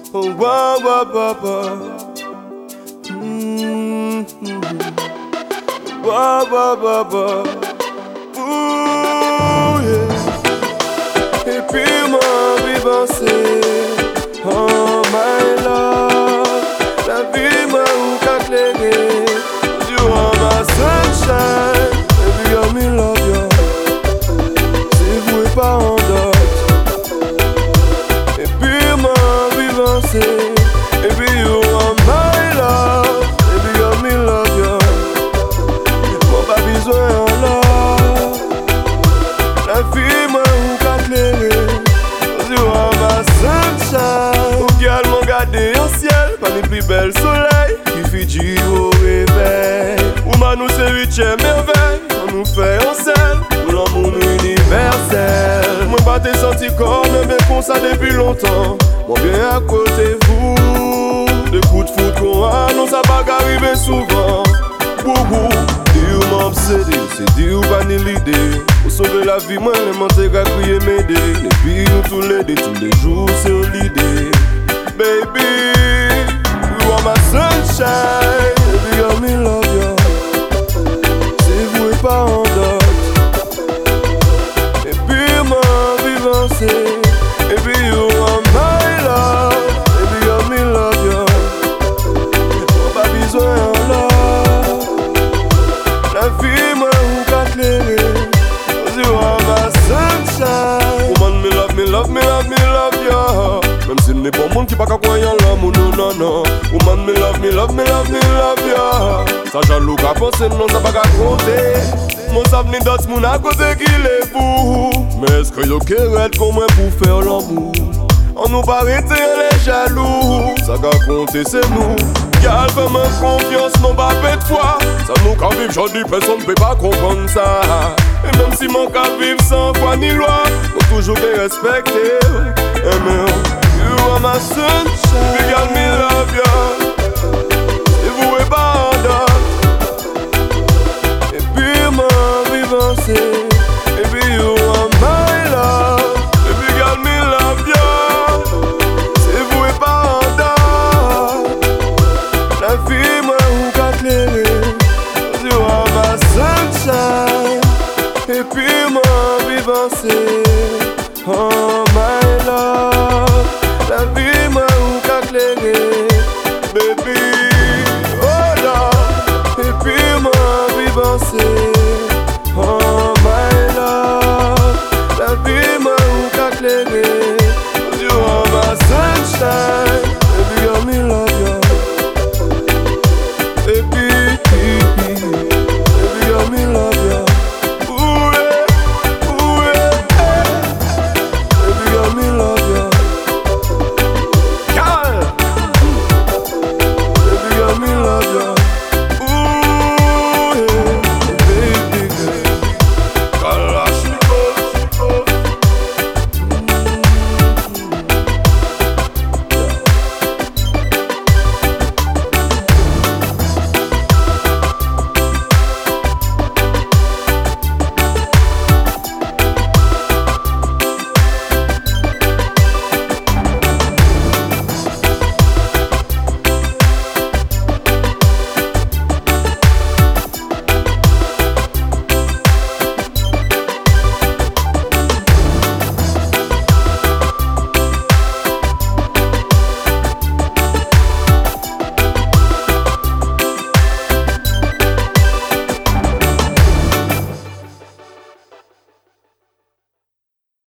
Oh, wah, wah, wah, wah. Wah, wah, wah, wah. Ooh, yeah. Et puis moi, vie penser, oh my love, la vie m'a ou qu'a clairé. You are my sunshine, baby, I'm in love, yeah. Si vous êtes pas en dot. Et puis moi, vie penser, et puis you are my love, baby, I'm in love, yeah. Mon pas besoin en love. La vie m'a ou qu'a clairé. You are my sunshine. Ou gal m'en gardé en ciel, pas les plus belles soleils qui Fidji au réveil. Ou ma nous c'est 8e merveille, on nous fait en selle pour l'amour universel. Moi pas t'es senti comme bien comme ça depuis longtemps. Moi bien à côté vous. De coups de foot qu'on a, non ça va arriver souvent. Boubou, dis-vous m'obséder, c'est dire pas ni l'idée. Pour sauver la vie, moi les mentir à crier m'aider. Et puis nous tous les jours c'est l'idée. Baby, you are my sunshine. Baby, I'm in love, yeah. Si vous êtes pas en dot. Et puis moi, vivant c'est. Et puis you are my love. Baby, I'm in love, yeah. Pas besoin en love. La vie m'a ou qu'a clairé. You are my sunshine. Woman, me love, me love, me love, me love, yeah. Même si n'est pas monde qui pas qu'à croire en l'amour, non, non, non. Woman, me love, me love, me love, me love, yeah. Ça jaloux qu'à penser, non, ça pas qu'à compter. Mon savni d'autres moun à côté qui les fou. Mais est-ce que y'a qu'est comme moi pour faire l'amour? On nous pas arrêter les jaloux. Ça qu'à compter, c'est nous. Gal fais-moi confiance, non pas de foi. Ça nous qu'à vivre, j'en dis, personne peut pas comprendre ça. Et même si mon qu'à vivre sans foi ni loi, faut toujours les respecter. You are my sunshine.